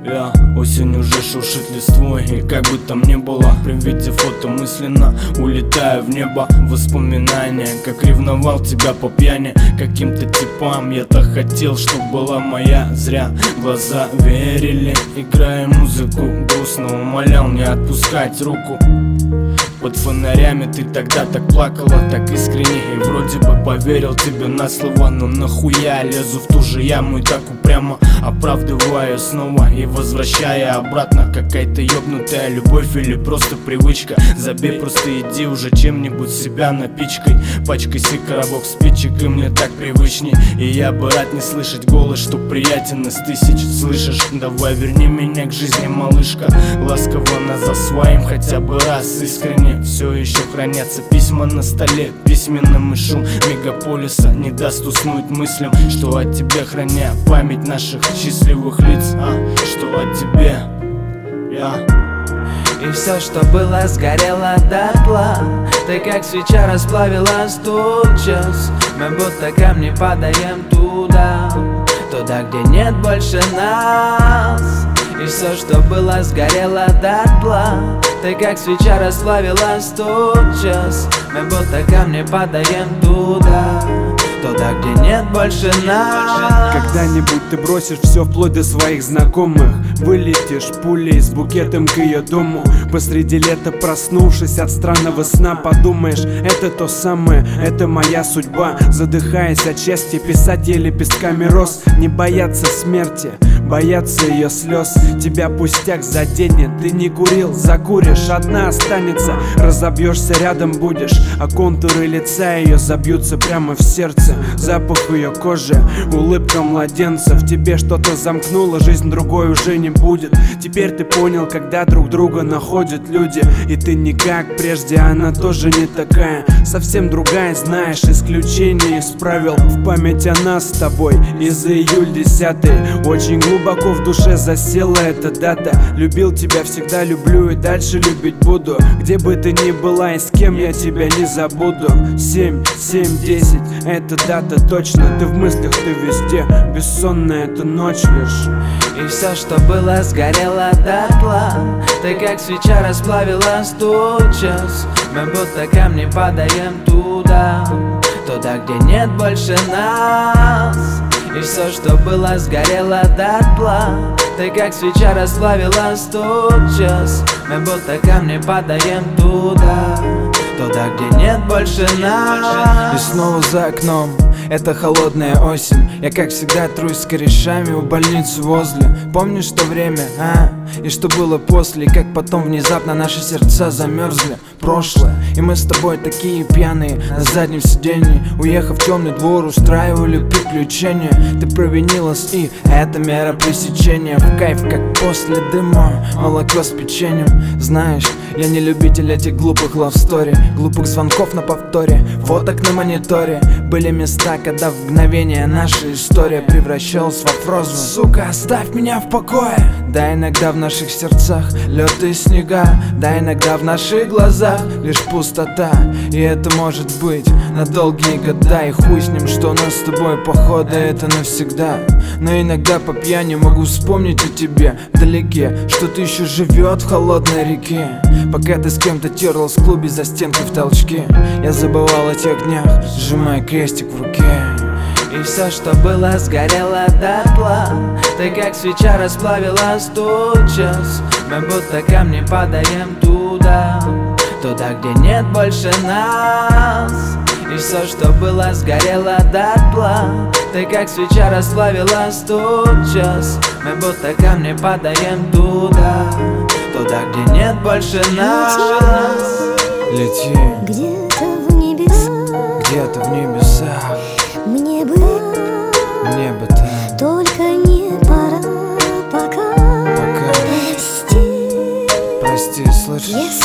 Осень уже шуршит листвой, и как бы там ни было, при виде фото мысленно улетаю в небо. Воспоминания, как ревновал тебя по пьяни каким-то типам. Я так хотел, чтоб была моя, зря глаза верили. Играя музыку, грустно умолял не отпускать руку. Под фонарями ты тогда так плакала, так искренне, и вроде бы поверил тебе на слово. Но нахуя лезу в ту же яму и так упрямо оправдываю снова и возвращая обратно. Какая-то ёбнутая любовь или просто привычка? Забей, просто иди уже чем-нибудь себя напичкой. Пачкайся, коробок спичек, и мне так привычней. И я бы рад не слышать голос, что приятен из тысяч. Слышишь? Давай верни меня к жизни, малышка. Ласково назад своим хотя бы раз искренне. Все еще хранятся письма на столе письменным, и шум мегаполиса не даст уснуть мыслям, что о тебе, храня память наших счастливых лиц. Что о тебе, И все, что было, сгорело дотла. Ты как свеча расплавилась тотчас. Мы будто камни падаем туда, где нет больше нас. И все, что было, сгорело дотла. Ты как свеча расплавилась тотчас. Мы будто камни падаем туда, где нет больше нас. Когда-нибудь ты бросишь все вплоть до своих знакомых, вылетишь пулей с букетом к ее дому. Посреди лета, проснувшись от странного сна, подумаешь, это то самое, это моя судьба. Задыхаясь от счастья, писать ей лепестками роз. Не бояться смерти, бояться ее слез. Тебя пустяк заденет, ты не курил, закуришь, одна останется. Разобьешься, рядом будешь, а контуры лица ее забьются прямо в сердце. Запах ее кожи, улыбка младенца. В тебе что-то замкнуло, жизнь другой уже не будет. Теперь ты понял, когда друг друга находят люди. И ты не как прежде, она тоже не такая, совсем другая, знаешь, исключение из правил. В память о нас с тобой из июль 10-й. Очень глубоко в душе засела эта дата. Любил тебя, всегда люблю и дальше любить буду. Где бы ты ни была и с кем, я тебя не забуду. 7, 10, это дата точно. Ты в мыслях, ты везде, бессонная эта ночь лишь. И все, что было, сгорело дотла. Ты как свеча расплавилась тотчас. Мы будто камни падаем туда, где нет больше нас. И все, что было, сгорело дотла. Ты как свеча расплавилась тотчас. Мы будто камни падаем туда, где нет больше нас. И снова за окном это холодная осень. Я как всегда трусь с корешами у больницы возле. Помнишь то время, И что было после, и как потом внезапно наши сердца замерзли. Прошлое, и мы с тобой такие пьяные на заднем сиденье, уехав в темный двор, устраивали приключения. Ты провинилась, и это мера пресечения. В кайф, как после дыма, молоко с печеньем. Знаешь, я не любитель этих глупых лавстори, глупых звонков на повторе, фоток на мониторе. Были места, когда в мгновение наша история превращалась во фразу: сука, оставь меня в покое. Да, иногда в наших сердцах лед и снега, да, иногда в наших глазах лишь пустота. И это может быть на долгие года. И хуй с ним, что у нас с тобой походу это навсегда. Но иногда по пьяни могу вспомнить о тебе вдалеке, что-то еще живет в холодной реке. Пока ты с кем-то терлась в клубе за стенкой в толчке, я забывал о тех днях, сжимая крестик в руке. И все, что было, сгорело дотла. Ты как свеча расплавилась тотчас. Мы будто камни падаем туда, где нет больше нас. И все, что было, сгорело дотла. Ты как свеча расплавилась тотчас. Мы будто камни падаем туда, где нет больше нас. Лети где-то в небесах, где-то в небесах. Мне бы там, только не пора пока. Прости, слышишь? Если